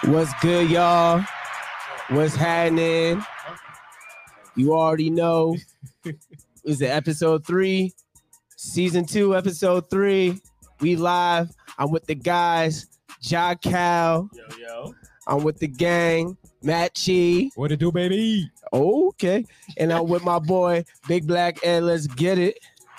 What's good, y'all? What's happening? You already know. Is it episode 3? Season 2, episode 3. We live. I'm with the guys, Ja Cal. Yo. I'm with the gang, Matt Chi. What it do, baby? Okay. And I'm with my boy, Big Black Ed. Let's get it.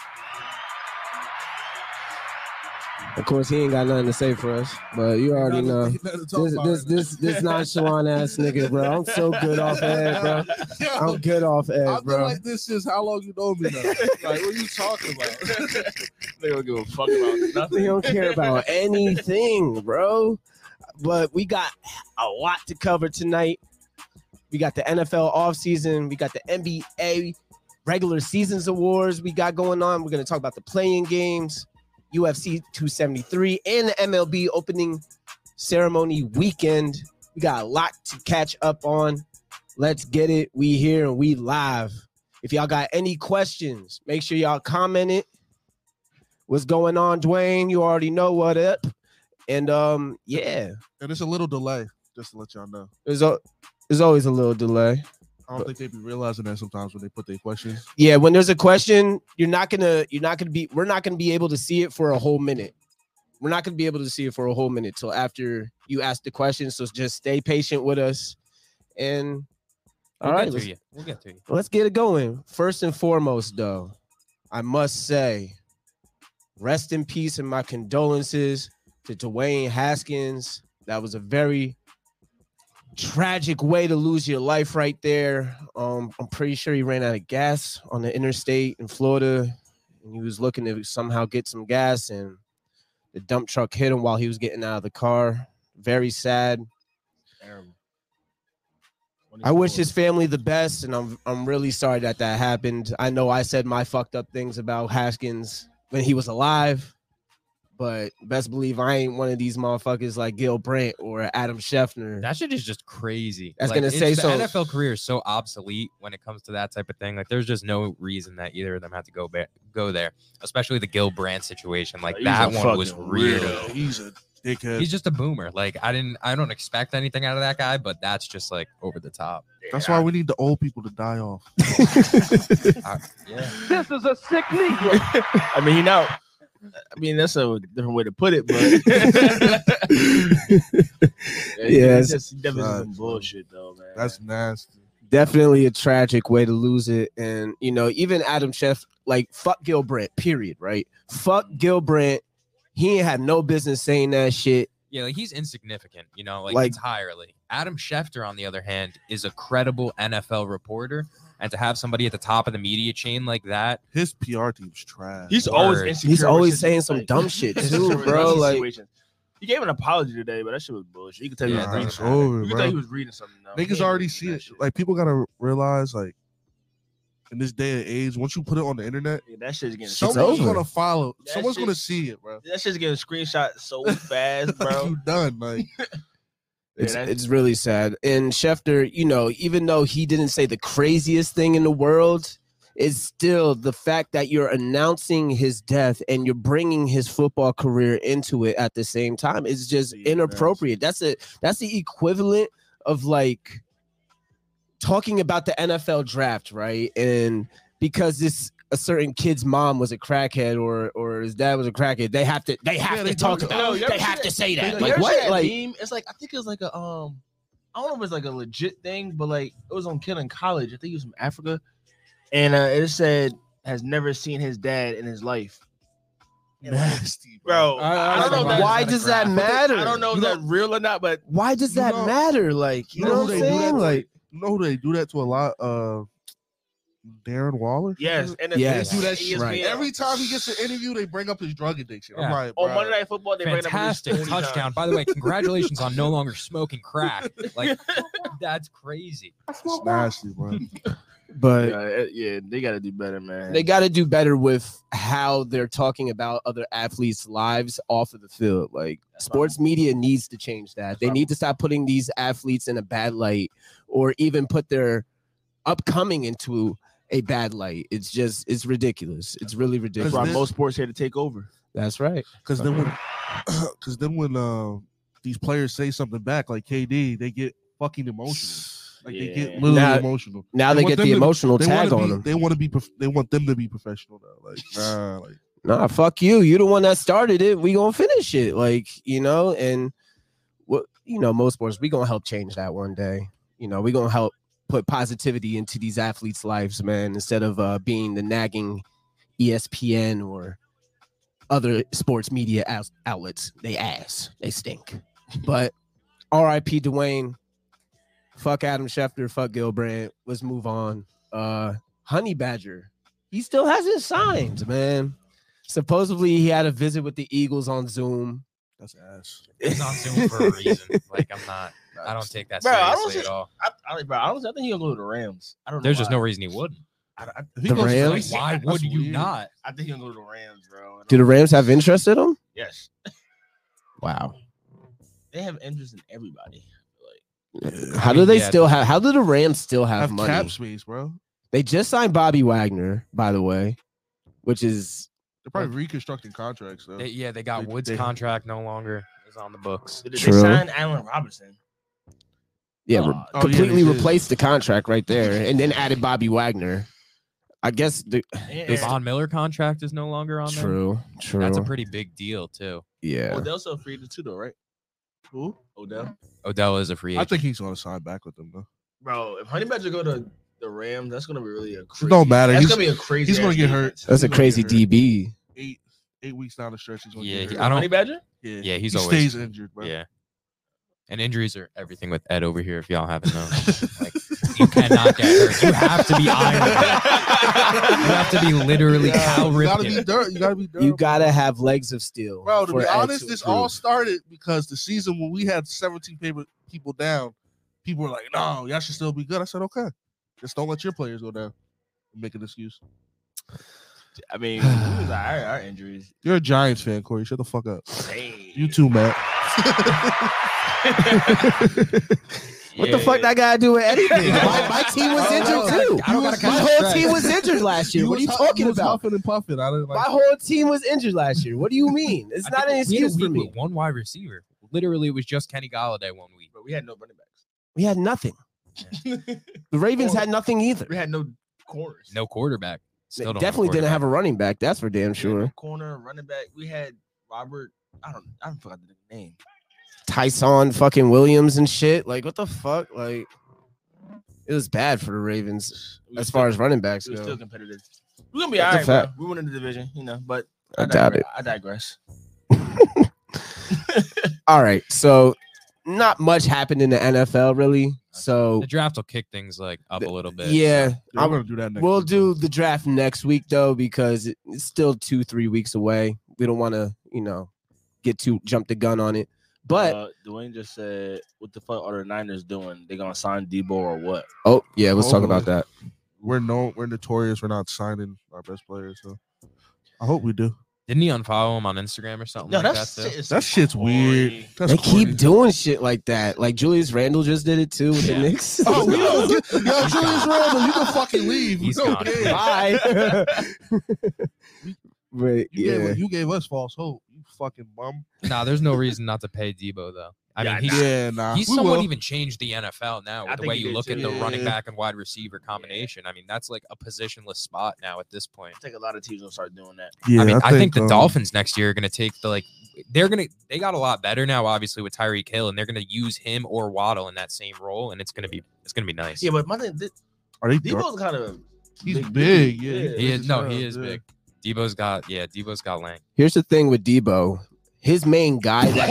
Of course, he ain't got nothing to say for us, but you already know. This nonchalant ass nigga, bro. I'm so good off Ed, bro. I'm good off Ed, I feel bro. like this is how long you know me now. Like, what are you talking about? They don't give a fuck about nothing. They don't care about anything, bro. But we got a lot to cover tonight. We got the NFL offseason. We got the NBA regular seasons awards we got going on. We're going to talk about the playing games, UFC 273, and the MLB opening ceremony weekend. We got a lot to catch up on. Let's get it. We here and we live. If y'all got any questions, make sure y'all comment it. What's going on, Dwayne? You already know what up. And yeah. And it's a little delay, just to let y'all know. There's always a little delay. I don't think they be realizing that sometimes when they put their questions. Yeah, when there's a question, we're not gonna be able to see it for a whole minute. We're not gonna be able to see it for a whole minute till after you ask the question. So just stay patient with us. And all right, We'll get to you. let's get it going. First and foremost, though, I must say, rest in peace and my condolences to Dwayne Haskins. That was a very tragic way to lose your life right there. I'm pretty sure he ran out of gas on the interstate in Florida, and he was looking to somehow get some gas, and the dump truck hit him while he was getting out of the car. Very sad. Terrible. I wish his family the best, and I'm really sorry that happened. I know I said my fucked up things about Haskins when he was alive, but best believe I ain't one of these motherfuckers like Gil Brandt or Adam Schefter. That shit is just crazy. That's gonna say so. The NFL career is so obsolete when it comes to that type of thing. Like, there's just no reason that either of them had to go there. Especially the Gil Brandt situation. Like, He's that a one was fucking real. weirdo. He's a dickhead. He's just a boomer. Like, I don't expect anything out of that guy, but that's just like over the top. That's why we need the old people to die off. Yeah. This is a sick Negro. I mean, that's a different way to put it, but Yeah, it's just definitely some bullshit, though, man. That's nasty. Definitely a tragic way to lose it. And, you know, even Adam Schefter, like, fuck Gil Brandt, period, right? Fuck Gil Brandt. He ain't had no business saying that shit. Yeah, like, he's insignificant, like entirely. Adam Schefter, on the other hand, is a credible NFL reporter. And to have somebody at the top of the media chain like that, His PR team's trash. He's always Word. insecure. He's with always shit saying he's some like- dumb shit, It's too, just bro. Like, situations. He gave an apology today, but that shit was bullshit. You could tell he was Yeah, reading it's something. over, You could tell he bro. was reading something. Though. Niggas already see it. Like, people gotta realize, like, in this day and age, once you put it on the internet, Yeah, that shit's getting. someone's over. gonna follow. That Someone's shit- gonna see it, bro. That shit's getting screenshot so fast, bro. You done, like. it's really sad. And Schefter, you know, even though he didn't say the craziest thing in the world, it's still the fact that you're announcing his death and you're bringing his football career into it at the same time. It's just Yeah, inappropriate. That's the equivalent of like talking about the NFL draft, right? And because a certain kid's mom was a crackhead or his dad was a crackhead, they have to they talk talk about about- it. They have to say that. You Like ever what? see that Like meme? It's like I think it was like a I don't know if it's like a legit thing, but like it was on Kid in College. I think he was from Africa, and it said has never seen his dad in his life. Nasty, Bro, I I don't know if that's why does that matter? I don't know if that's real or not, but Why does You that know- matter? Like, you you know know what who I'm they do saying? that Like, You know who they do that to a lot? Darren Waller. yes, and Yes, They do that ESPN. shit. right. Every time he gets an interview, they bring up his drug addiction. I'm Yeah. like, on bro. Monday Night Football, they bring it up at least fantastic 20 touchdown. times. By the way, congratulations on no longer smoking crack. Like, that's crazy. It's nasty, bro. but Yeah, they got to do better, man. they got to do better with how they're talking about other athletes' lives off of the field. Like, sports media needs to change that. They need to stop putting these athletes in a bad light or even put their upcoming into a bad light. It's ridiculous. It's really That's ridiculous. why this- most sports here to take over. That's right. Because then when these players say something back, like KD, they get fucking emotional. Like they get Yeah. literally emotional. Now they want get them the to- emotional They tag want on to them. be. They want to be. They want them to be professional now. Like Nah, fuck you. You the one that started it. We gonna finish it. Like, you know, and what most sports, we gonna help change that one day. You know, we gonna help put positivity into these athletes' lives, man, instead of being the nagging ESPN or other sports media outlets. They ass. They stink. But R.I.P. Dwayne. Fuck Adam Schefter. Fuck Gilbrand. Let's move on. Honey Badger. He still hasn't signed, man. Supposedly he had a visit with the Eagles on Zoom. that's ass. He's on Zoom for a reason. Like I don't take that Bro, I seriously don't at all. I think he'll go to the Rams. I don't know. There's just why. no reason he wouldn't. If he The goes to Rams? Like, why that's would you weird. not? I think he'll go to the Rams, bro. Do the Rams have interest in him? Yes, Wow. they have interest in everybody. How do they Yeah. still have? How do the Rams still have Have money? cap space, bro. They just signed Bobby Wagner, by the way, which is They're probably reconstructing contracts though. They got They- Woods' they- contract no longer is on the books. They True. signed Allen Robinson. Oh, completely they did. replaced the contract right there, and then added Bobby Wagner. I guess The And Von Miller contract is no longer on there. true. That's a pretty big deal too. Yeah. Odell's still free too, though, right? Who? Odell, Odell is a free I agent. think he's gonna sign back with them though. bro. If Honey Badger go to the Rams, that's gonna be really a crazy. don't matter. That's He's- gonna be a crazy. he's gonna ass get hurt. defense. That's a He's gonna crazy get hurt. DB. 8 weeks down the stretch, he's gonna Yeah, get hurt. I don't- Honey Badger. Yeah, he's he always stays injured, bro. Yeah. And injuries are everything with Ed over here. If y'all haven't known, like you cannot get hurt. You have to be Iron Man. You have to be literally Cal you gotta Ripken. be dirt. You gotta be dirt. You gotta have legs of steel. Bro, to for be Ed honest, to this improve. all started because the season when we had 17 people down, people were like, no, y'all should still be good. I said, okay. Just don't let your players go down and make an excuse. I mean, our injuries. You're a Giants fan, Corey. Shut the fuck up. Hey. You too, Matt. What the fuck that gotta do with anything? My team was I injured don't too. I don't gotta My catch whole stress. team was injured last year. What are you talking about? Huffing and puffing. I didn't My like. whole team was injured last year. What do you mean? It's I not think an we had a excuse for week me. with one wide receiver. Literally, it was just Kenny Galladay 1 week. But we had no running backs. We had nothing. The Ravens had nothing either. We had no corners. No quarterback. They Still don't definitely didn't have a quarterback. running back. That's for damn We had no sure. corner, running back. We had Robert. I don't forgot the name. Tyson fucking Williams and shit. Like, what the fuck? Like, it was bad for the Ravens We as still- far as running backs we were go. still competitive. We're gonna be That's a alright, bro. fact. We won in the division, but I doubt it. I digress. All right, so not much happened in the NFL really. So The draft will kick things like up a little bit. yeah, I'm gonna do that next. we'll week. do the draft next week though because it's still 2-3 weeks away. We don't want to, jump the gun on it. But Dwayne just said, "What the fuck are the Niners doing? They gonna sign Debo or what?" oh yeah, let's talk about that. We're notorious. We're not signing our best players. So I hope we do. Didn't he unfollow him on Instagram or something No, like that's that? Too? shit. That shit's weird. That's They corny. keep doing shit like that. Like Julius Randle just did it too with the Knicks. Oh, we don't get, yo, He's Julius gone. Randle, you can fucking leave. He's We don't gone. care. Bye. But yeah, You gave us false hope. You fucking bum. Nah, there's no reason not to pay Debo though. I Yeah, mean, he's Yeah, nah. he's we somewhat will. even changed the NFL now I with the think way he you did look at too. the running Yeah. back and wide receiver combination. I mean, that's like a positionless spot now at this point. I think a lot of teams will start doing that. Yeah, I mean, I think the um, Dolphins next year are going to take they got a lot better now, obviously with Tyreek Hill, and they're going to use him or Waddle in that same role, and it's going to be nice. Yeah, but my thing, Are they Debo's kind of He's big, yeah. he is, no, he is Yeah. big. Debo's got Lang. here's the thing with Debo. His main guy. wait.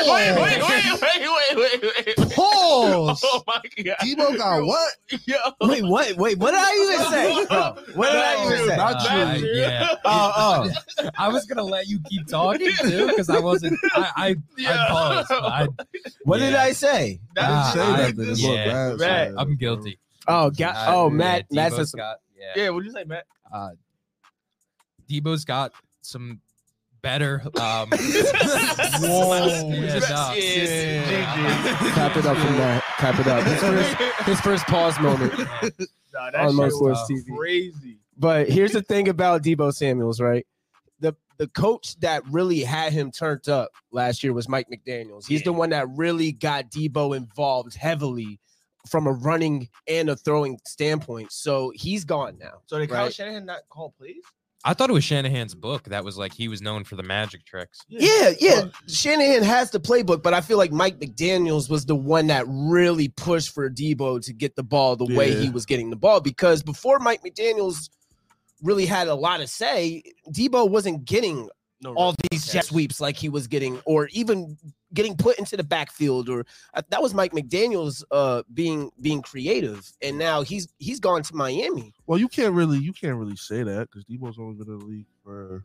Pause. Oh my god. Debo got what? Yo. Wait, what? Wait, what did I even say? Bro, what did I even say? Not true. Yeah. Oh, I was gonna let you keep talking too because I wasn't. I paused. But what did Yeah. I say? That Say I- nothing. It's yeah. look bad. I'm guilty. Oh, Matt. Matt Debo's says got. Yeah, what did you say, Matt? Debo's got some better. Whoa. Yeah, nah. clap it up from that. Clap it up. His first pause moment. Nah, On shit most was sports TV. crazy. But here's the thing about Debo Samuels, right? the coach that really had him turned up last year was Mike McDaniels. He's the one that really got Debo involved heavily from a running and a throwing standpoint. So he's gone now. So did Kyle right? Shanahan not call plays? I thought it was Shanahan's book that was like he was known for the magic tricks. Yeah. Shanahan has the playbook, but I feel like Mike McDaniels was the one that really pushed for Debo to get the ball the way he was getting the ball. Because before Mike McDaniels really had a lot to say, Debo wasn't getting all these jet sweeps like he was getting, or even getting put into the backfield, or that was Mike McDaniels being creative, and now he's gone to Miami. Well, you can't really say that because Debo's only been in the league for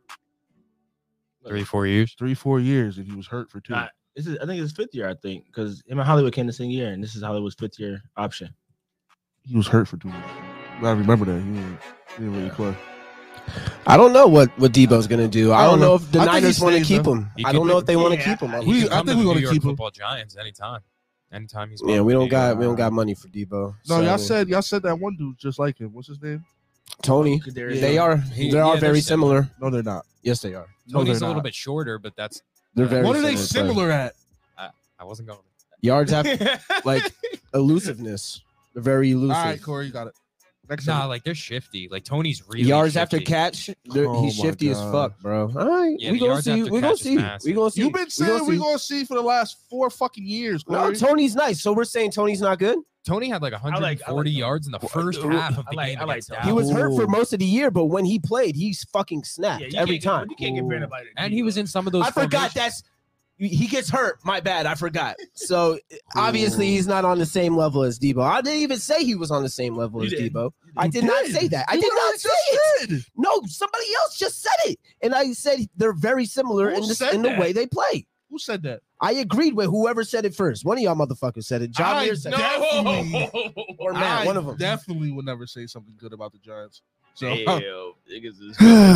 3-4 years. 3-4 years, and he was hurt for 2. I think it's his 5th year. I think because him and Hollywood came the same year, and this is Hollywood's 5th year option. He was hurt for 2 years. I remember that he didn't really play. I don't know what Debo's gonna do. I don't know if the I think he Niners want to stays, keep though. him. I don't know if they want to keep him. I I think think we're we're gonna gonna keep him. Football Giants anytime he's. Yeah, we don't welcome, baby. got money for Debo. No, So, y'all said that one dude just like him. What's his name? Tony. Kadarius They are they're very similar. No, they're not. Yes, they are. Tony's they're a little not. bit shorter, but that's They're very. What are they similar players. similar at? I wasn't going. Yards after like elusiveness. They're very elusive. All right, Corey, you got it. Next Nah, time. like they're shifty. Like Tony's really Yards shifty. after catch, Oh he's my shifty as God. fuck, bro. All right, Yeah, we the gonna yards see. after We gonna catch is see. massive. We gonna see. You've been saying we're gonna see for the last 4 fucking years, No, Corey. Tony's nice. So we're saying Tony's not good. Tony had like 140 I like yards in the first half of the game. I like against Tony. He was hurt for Ooh. most of the year, but when he played, he's fucking snapped every time. You can't compare nobody. to And he Debo. was in some of those. I forgot formations. he gets hurt. My bad. I forgot. So obviously he's not on the same level as Debo. I didn't even say he was on the same level You as did. Debo. I did not say that. I You did not literally say just it. did. No, somebody else just said it, and I said they're very similar Who in said the that? way they play. Who said that? I agreed with whoever said it first. One of y'all motherfuckers said it. John I Mears said it. definitely- Or Matt, I one of them. definitely would never say something good about the Giants. So Damn, niggas is-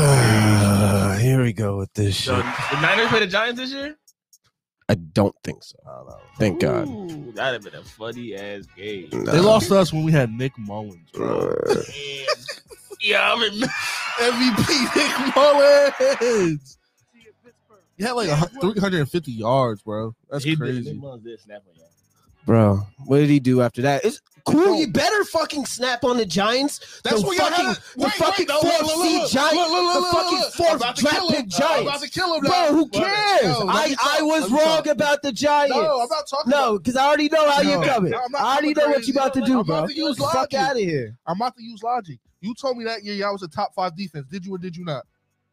Here we go with this So shit. the Niners play the Giants this year? I don't think so. Thank God. Ooh, that'd have been a funny ass game. they lost to us when we had Nick Mullins, bro. Yeah, I remember. MVP Nick Mullins. He had like 350 yards, bro. That's crazy. Bro, what did he do after that? It's cool. You better fucking snap on the Giants. That's the what y'all fucking, had. the fucking fourth seed Giants. The fucking fourth draft pick I'm about Giants. to kill him now. Bro, who cares? Yo, let me I talk. was Let me wrong talk. about the Giants. No, I'm not talking. No, because I already know how No, you're coming. I'm not I already coming know what you about to crazy. do, I'm bro. about to use Fuck logic. out of here. I'm about to use logic. You told me that year y'all was a top 5 defense. Did you or did you not?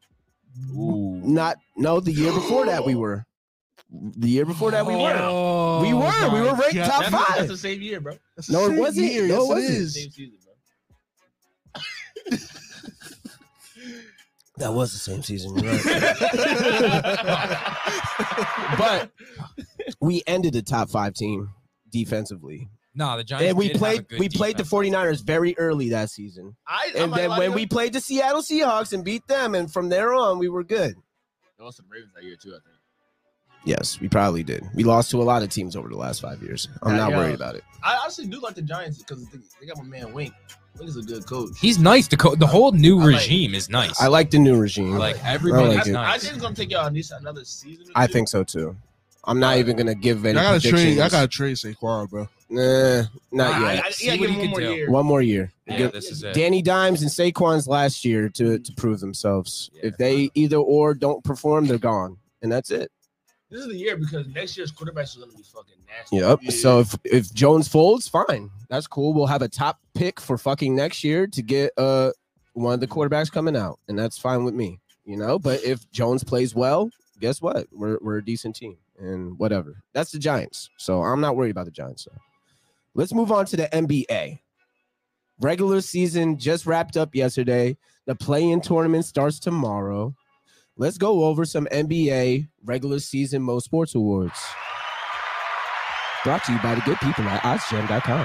The year before that we were. The year before that we were. Oh, We were my ranked God. top That's 5. the same year, bro. That's the No, it same wasn't. year. No, it Yes, wasn't. is. Same season, bro. That was the same season. You're right. But we ended the top 5 team defensively. No, the Giants. And we did have a good played the defense. 49ers very early that season. And then when we played the Seattle Seahawks and beat them, and from there on, we were good. There was some Ravens that year too, I think. Yes, we probably did. We lost to a lot of teams over the last 5 years. I'm not worried about it. I honestly do like the Giants because they got my man Wink. Wink is a good coach. He's nice. The whole new I like- regime is nice. I like the new regime. like everybody's like it. I nice. think it's gonna take y'all at least another season. Or I two. think so too. I'm not even gonna give any I gotta predictions. trade. I gotta trade Saquon, bro. Nah, not I yet. gotta give him one more do. year. One more year. Yeah, this is it. Danny Dimes and Saquon's last year to prove themselves. Yeah. If they either or don't perform, they're gone, and that's it. This is the year because next year's quarterbacks are gonna be fucking nasty. Yep. So if Jones folds, fine, that's cool. We'll have a top pick for fucking next year to get one of the quarterbacks coming out, and that's fine with me. But if Jones plays well, guess what? We're a decent team, and whatever. That's the Giants. So I'm not worried about the Giants. So let's move on to the NBA. Regular season just wrapped up yesterday. The play-in tournament starts tomorrow. Let's go over some NBA regular season Most Sports Awards. Brought to you by the good people at OddsJam.com.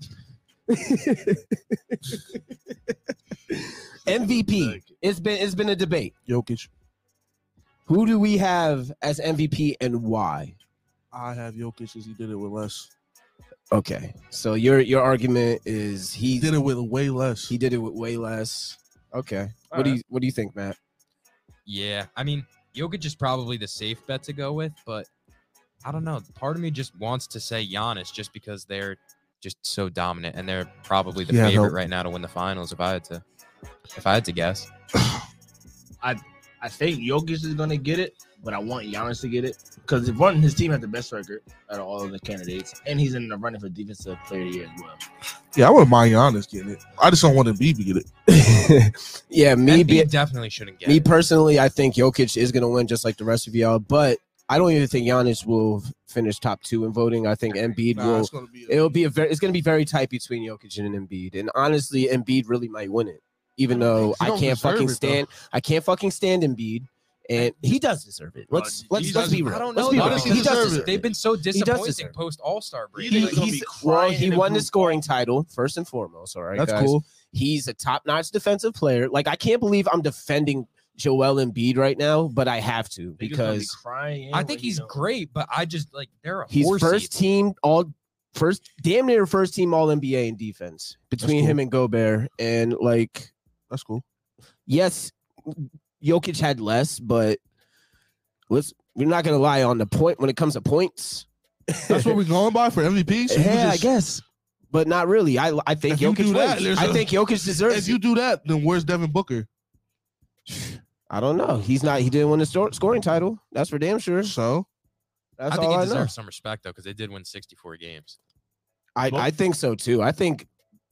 MVP. It's been a debate. Jokic. Who do we have as MVP and why? I have Jokic as he did it with less. Okay, so your argument is He did it with way less. he did it with way less. Okay, All what do you think, Matt? Yeah, I mean, Jokic is probably the safe bet to go with, but I don't know. Part of me just wants to say Giannis just because they're just so dominant and they're probably the favorite right now to win the finals. If I had to guess, I think Jokic is gonna get it, but I want Giannis to get it because his team has the best record out of all of the candidates, and he's in the running for Defensive Player of the Year as well. Yeah, I wouldn't mind Giannis getting it. I just don't want Embiid to get it. Yeah, Embiid definitely shouldn't get it. Me personally, I think Jokic is gonna win just like the rest of y'all, but I don't even think Giannis will finish top 2 in voting. I think Embiid will. It's going to be very tight between Jokic and Embiid, and honestly, Embiid really might win it. Even though I can't fucking stand Embiid, and he does deserve it. Let's be real. I don't know. He does. They've been so disappointing post All-Star break. He won the scoring title first and foremost. All right, that's guys. cool. He's a top-notch defensive player. Like, I can't believe I'm defending Joel Embiid right now, but I have to because I think he's great, but I just they're he's damn near first team All NBA in defense between him and Gobert, and that's cool. Yes, Jokic had less, but we're not gonna lie on the point when it comes to points. That's what we're going by for MVP. So yeah, I guess, but not really. I think Jokic wins. I think Jokic deserves. If you do that, then where's Devin Booker? I don't know. He didn't win the scoring title. That's for damn sure. So that's I think all he I know. deserves some respect though, because they did win 64 games. I think so too. I think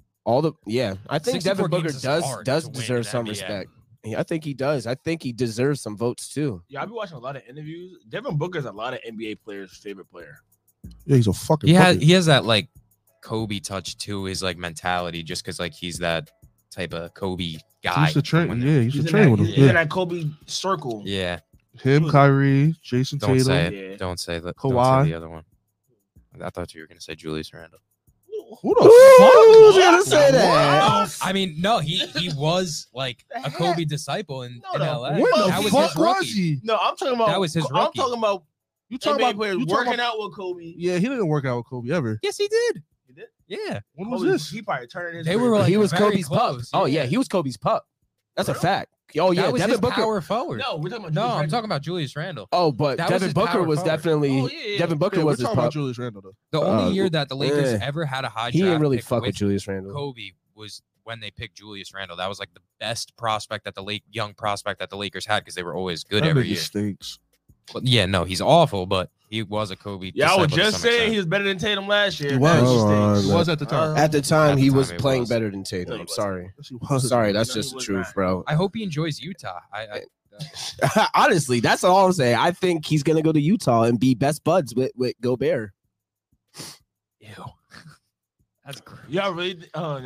I think Devin Booker does deserve some respect. Yeah, I think he does. I think he deserves some votes too. Yeah, I've been watching a lot of interviews. Devin Booker's a lot of NBA players' favorite player. Yeah, he's a fucking. He has that Kobe touch to his mentality, just because he's that type of Kobe guy. He's a train. Yeah, he's a train with him. He's in that Kobe circle. Yeah. Him, Kyrie, Jason Tatum. Don't say it. Don't say that. Kawhi. Don't say the other one. I thought you were gonna say Julius Randle. Who the fuck was gonna say that? I mean, no, he was a Kobe disciple in LA. When the that was fuck his rookie. was he? No, I'm talking about. That was his I'm rookie. talking about. You talking about players working out with Kobe? Yeah, he didn't work out with Kobe ever. Yes, he did. He did. Yeah. When was this? He probably turned his. They were he was very Kobe's close. pup. Oh yeah, he was Kobe's pup. That's a fact. Oh yeah, that was Devin his Booker. Power forward. No, we're talking about. No, Julius I'm Randle. talking about Julius Randle. Oh, but That was Devin his Booker power was forward. definitely Devin Booker Yeah, was we're his talking about pup. Julius Randle though. The only year that the Lakers ever had a high He draft didn't really pick fuck with Julius Randle. Kobe was when they picked Julius Randle. That was the best prospect that young prospect that the Lakers had, because they were always good every year. Stinks. But yeah, no, he's awful, but he was a Kobe. Yeah, I was disciple to just some saying extent. he was better than Tatum last year. He was. He He was at the time. At the time, he was he playing was. better than Tatum. No, he I'm sorry. Yes, he was. Sorry, that's No, just he the was truth, not. bro. I hope he enjoys Utah. Honestly, that's all I'm saying. I think he's gonna go to Utah and be best buds with Gobert. Ew. That's great. Y'all really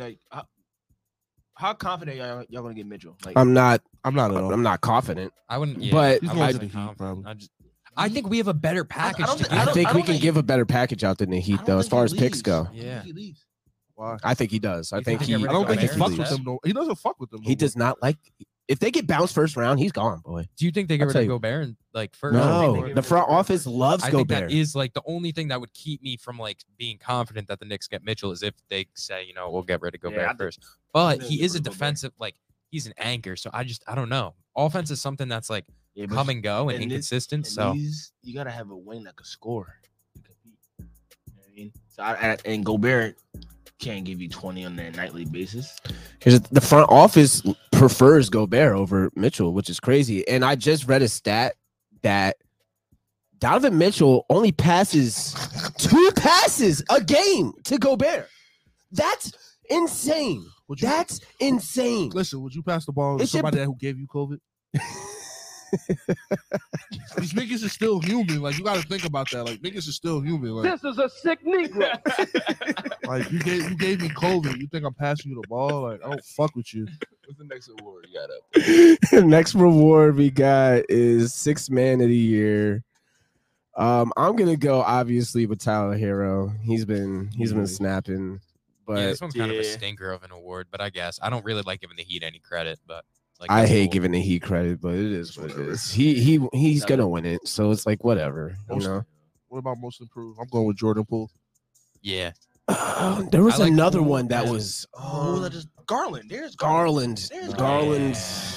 how confident y'all gonna get Mitchell? I'm not at all. I'm not confident. I wouldn't. Yeah, But He's I going wasn't to the Heat, confident. probably. I think we have a better package. don't to think- give. I don't- think I we don't can think- give a better package out than the Heat, though, as far as picks go. Yeah. He leaves. Why? I think he does. I You think think he. they're I don't think he Gobert fucks with leaves. them. No, he doesn't fuck with them. He does not like. If they get bounced first round, he's gone, boy. Do you think they get I'll rid tell of you. Gobert and first? No, the front office loves I think Gobert. that is the only thing that would keep me from being confident that the Knicks get Mitchell, is if they say, we'll get rid of Yeah, I Gobert think- first. But Yeah, he get is a rid of Gobert. defensive, he's an anchor. So I don't know. Offense is something that's Yeah, come and go and and inconsistent. And So you gotta have a wing that could score. To compete. You know what I mean? So and Gobert can't give you 20 on a nightly basis. Because the front office prefers Gobert over Mitchell, which is crazy. And I just read a stat that Donovan Mitchell only passes 2 passes a game to Gobert. That's insane. That's insane. Listen, would you pass the ball to It should somebody who gave you COVID? These niggas is still human. You got to think about that. Niggas is still human. This is a sick Negro. You gave me COVID. You think I'm passing you the ball? I don't fuck with you. What's the next award you got up? The next reward we got is 6th Man of the Year. I'm gonna go obviously with Tyler Hero. He's been snapping, but yeah, this one's kind of a yeah. stinker of an award. But I guess I don't really like giving the Heat any credit. But I that's hate cool. giving the Heat credit, but it is what it is. He's gonna win it, so it's whatever, you know. What about most improved? I'm going with Jordan Poole. Yeah. There was I like another Poole one that and- was Oh, that is Garland. There's Garland. There's Garland. There's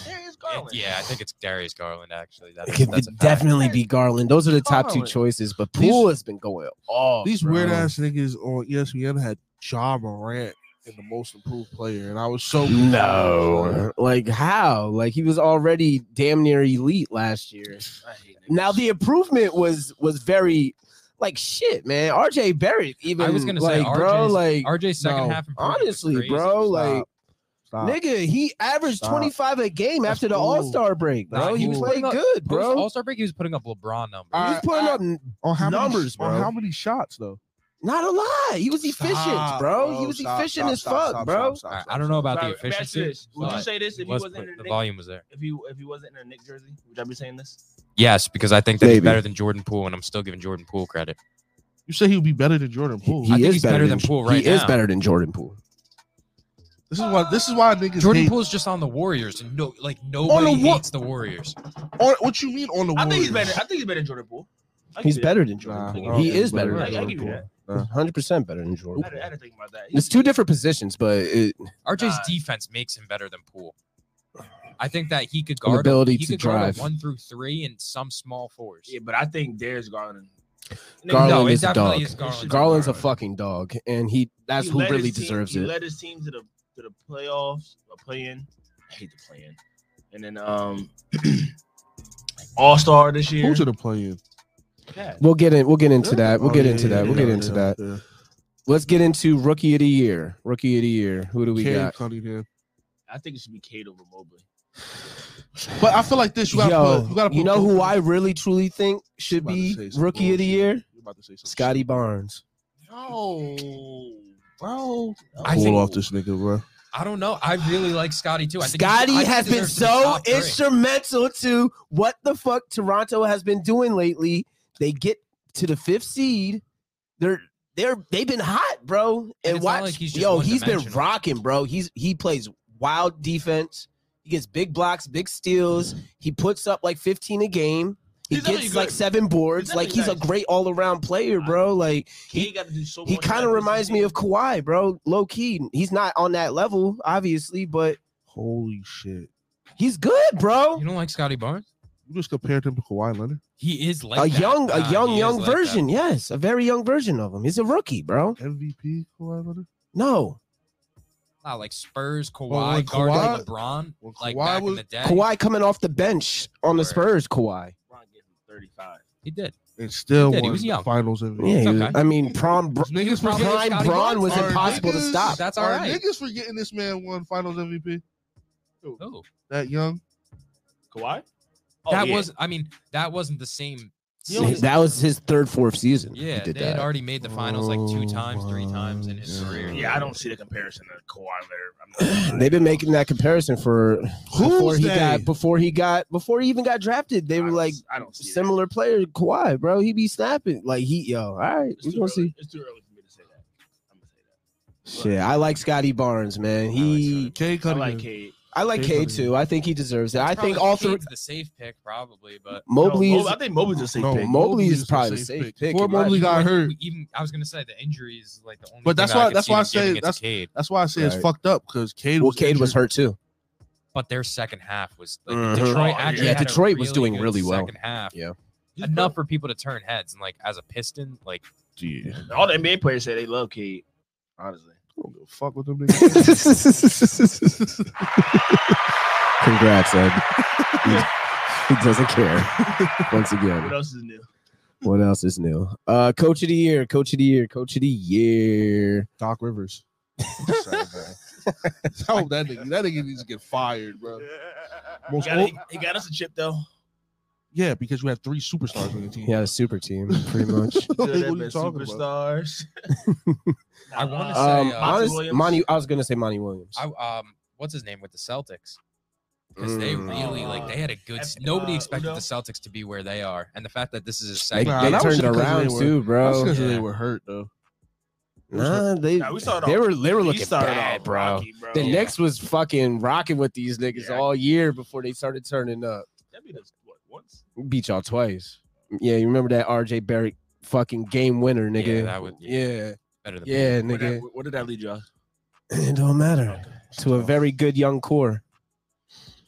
Garland. Yeah, I think it's Darius Garland actually. It could That's a fact. definitely be Garland. Those are the top two Garland. choices, but These- Poole has been going off. These bro. weird ass niggas on ESPN had Ja Morant in the most improved player, and I was so No, like how? Like he was already damn near elite last year. I hate niggas. Now the improvement was very like shit, man. RJ Barrett even I was gonna like, say bro, like RJ's second no, half improvement was honestly, crazy. bro, like Stop. nigga, he averaged Stop. 25 a game That's after the cool. All-Star break, bro. Nah, he he was played putting up- good, bro. All-Star break, he was putting up LeBron numbers. He was putting up on how numbers, many, bro. On how many shots though? not a lot. He was efficient, Stop, bro. He was Stop, efficient stop, as stop, fuck, stop, bro. stop, All right, stop, I don't know stop. about the Let me ask you efficiency. this. Would you but say this if he he was wasn't in put- a the Knicks? volume was there. If he wasn't in a Knicks jersey, would I be saying this? Yes, because I think that he's Maybe. better than Jordan Poole, and I'm still giving Jordan Poole credit. You say he would be better than Jordan Poole. I think he's better than Poole right He is now. better than Jordan Poole. This is why niggas Jordan hate. Poole's just on the Warriors, and nobody Wa- hates the Warriors. What you mean on the I think he's Warriors? better. I think he's better than Jordan Poole. I'll He's give you that. better than Jordan Nah, Poole. I don't He think is he's better better than I'll Jordan give you Poole. that. 100% better than Jordan. I had to think about that. It's two different positions, but RJ's Nah. defense makes him better than Poole. I think that he could An guard. ability he to could guard drive. 1 through 3 and some small fours. Yeah, but I think Darius Garland. Garland No, it is a definitely dog. is Garland. Garland's a fucking dog, and that's He who led really his team- deserves He it. led his team to the playoffs, or play-in. I hate the play-in. And then All-Star this year. Who to the play in? Yeah. We'll get into that. We'll Oh, get yeah, into yeah, that. We'll yeah, get into yeah, that. yeah. Let's get into Rookie of the Year. Rookie of the Year. Who do we Cade got? Cunningham. I think it should be Cade over Mobley. But I feel like this. You gotta Yo, put. You gotta put. you know who both I of them. really truly think should You about to be say some Rookie of the bullshit. Year? You about to say some Scotty shit. Barnes. No, bro. I Pull think- off this nigga, bro. I don't know. I really like Scotty too. I think Scotty I think has he been deserves to be so top 3. instrumental to what the fuck Toronto has been doing lately. They get to the 5th seed. They've been hot, bro. And it's not watch, like he's just he's been one-dimensional. rocking, bro. He plays wild defense. He gets big blocks, big steals. He puts up like 15 a game. He He's definitely gets like good. 7 boards. He's Like he's a definitely great all-around player, bro. Like He got to do so much. he kind of reminds me of Kawhi, bro. Low key. He's not on that level, obviously, but Holy shit! he's good, bro. You don't like Scotty Barnes? You just compared him to Kawhi Leonard. He is like A that. young He is like that. version. Yes, a very young version of him. He's a rookie, bro. MVP Kawhi Leonard. No, Like Spurs, Kawhi, Well, when guarding Kawhi- LeBron, when like Kawhi back was- in the day. Kawhi coming off the bench on the Word. Spurs. Kawhi. LeBron gave him 35. He did. And still He did, he won was the young. Finals MVP. Yeah, he was- okay. I mean, Niggas probably prime Scotty Braun Barnes. was Are impossible to niggas- stop. That's all right. Niggas forgetting this man won Finals MVP. Oh, That young. Kawhi? that wasn't the same. That was his 3rd, 4th season. Yeah, he did they had that. already made the finals like 2 times, 3 times in his Oh, career. Yeah, I don't see the comparison to Kawhi Leonard. They've been making that comparison for before Who's he they? before he even got drafted. They were like I don't see that. similar player, Kawhi, bro. He be snapping like all right. It's We too gonna early. see. It's too early for me to say that. I'm gonna say that. Shit, I like Scotty Barnes, man. Cade I Cunningham. like Cade. I like Cade Cade Cunningham. too. I think he deserves it. I think Probably all 3 Cade's the safe pick, probably, but Mobley No, is I think Mobley's a safe No, pick. Mobley is the probably the safe pick, Before in my Mobley got hurt. even I was gonna say the injury is like the only. But thing that's that why- could that's see why I them say giving it to that's- Cade. That's why I say it's Right. fucked up because Cade well, was Cade was injured. hurt too. But their second half was like Mhm. Detroit. Oh, Actually yeah, had a Detroit was really doing good really well. Second half, Yeah. enough for people to turn heads. And like as a Piston, like Yeah. All the NBA players say they love Cade. Honestly. I don't give a fuck with them niggas. Congrats, Ed. He doesn't care. Once What again, else is new? what else is new? Coach of the year, coach of the year, coach of the year. Doc Rivers. Tell that nigga needs to get fired, bro. Most He got us a chip though. Yeah, because we had 3 superstars on the team. He had a super team, pretty much. What Could are have you been talking about? superstars. I wanna say, Monty, I was gonna say Monty Williams. what's his name with the Celtics? Because they Mm. really like they had a good. F- Nobody expected Udo? the Celtics to be where they are, and the fact that this is his They, second. Nah, they that was turned it because around they were- too, That's bro. because they Yeah. were hurt, though. Nah, they Nah, we started they off- were we looking started bad, off bro. rocky, bro. The Knicks was fucking rocking with these niggas Yeah. all year before they started turning up. That beat us what once? We beat y'all twice. Yeah, you remember that RJ Barrett fucking game winner, nigga? Yeah, that would- yeah, better than yeah, Where nigga. What did that lead you? It don't matter. To a very good young core.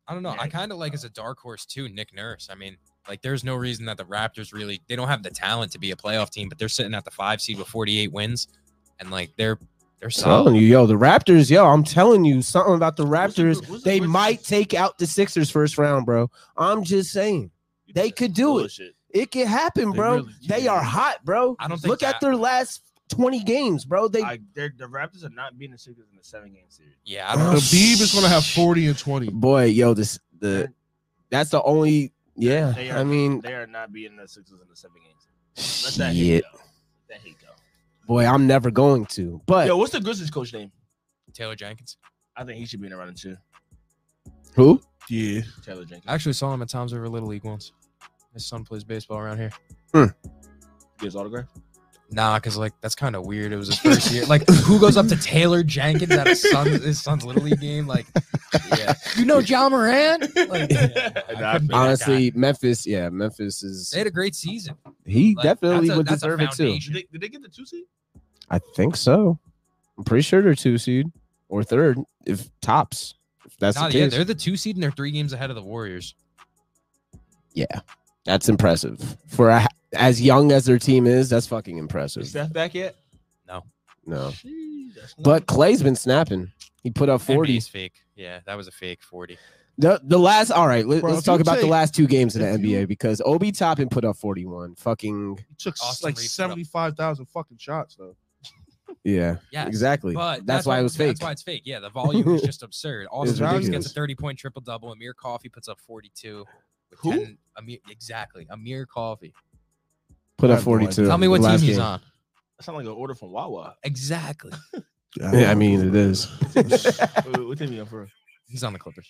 I don't know. I kind of like as a dark horse too, Nick Nurse. I mean, like there's no reason that the Raptors really they don't have the talent to be a playoff team, but they're sitting at the 5 seed with 48 wins, and like they're solid. Telling you, yo, the Raptors, yo, I'm telling you something about the Raptors. They might take out the Sixers first round, bro. I'm just saying they could do it. It can happen, bro. Really they are hot, bro. I don't think look at their last 20 games, bro. the Raptors are not beating the Sixers in the 7-game series. Yeah, I don't The Beeb is gonna have 40 and 20. boy, yo, that's the only. Yeah, They are, I mean, they are not beating the Sixers in the 7-game series. Let that hate shit, go. Let that hate go. boy, I'm never going to. But Yo, what's the Grizzlies coach name? Taylor Jenkins. I think he should be in the running too. who? Yeah. Taylor Jenkins. I actually saw him at Tom's River Little League once. His son plays baseball around here. Get his autograph. Nah, because like that's kind of weird. It was his first year. Like, who goes up to Taylor Jenkins at his son's Little League game? Like, yeah, you know John Moran? Like, yeah, I couldn't be that Honestly, guy. Memphis, yeah, Memphis is. They had a great season. He Like, definitely that's a- would that's a deserve it too. foundation. Did they get the 2 seed? I think so. I'm pretty sure they're 2 seed or 3rd, if tops. If that's Nah, the yeah, case. they're the 2 seed and they're 3 games ahead of the Warriors. Yeah, that's impressive for as young as their team is. That's fucking Is impressive. Steph back yet? No, Sheesh, that's but not- Clay's been snapping. He put up 40. NBA's fake. Yeah, that was a fake 40. The last. All right, Bro, let's if talk you about the take- last 2 games in the if you- NBA because Obi Toppin put up 41. Fucking He took Austin like Reeves put up- 75,000 fucking shots though. yeah, Yes, exactly. But That's why it was fake. That's why it's fake. Yeah, the volume is just absurd. Austin Reeves ridiculous. gets a 30-point triple double. Amir Coffey puts up 42. With Who? 10 exactly. Amir Coffey. Put I up have no 42. idea. Tell me what last team he's game. on. That sounds like an order from Wawa. Exactly. Yeah, I mean it is. What team you on for? He's on the Clippers.